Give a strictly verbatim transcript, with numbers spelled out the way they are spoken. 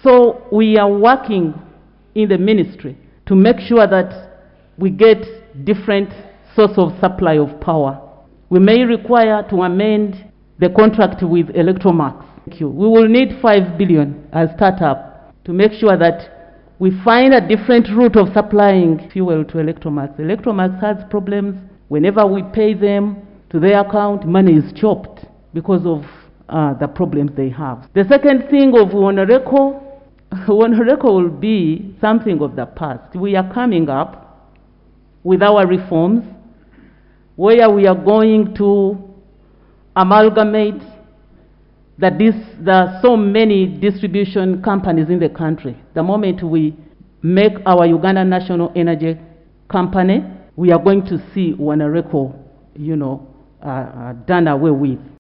So we are working in the ministry to make sure that we get different source of supply of power. We may require to amend the contract with Electromax. Thank you. We will need five billion as startup to make sure that we find a different route of supplying fuel to Electromax. Electromax has problems. Whenever we pay them to their account, money is chopped because of uh, the problems they have. The second thing of Wanareco, Wanareco will be something of the past. We are coming up with our reforms where we are going to amalgamate that this, there are so many distribution companies in the country. The moment we make our Uganda National Energy Company, we are going to see Wanareco, you know, uh, uh, done away with.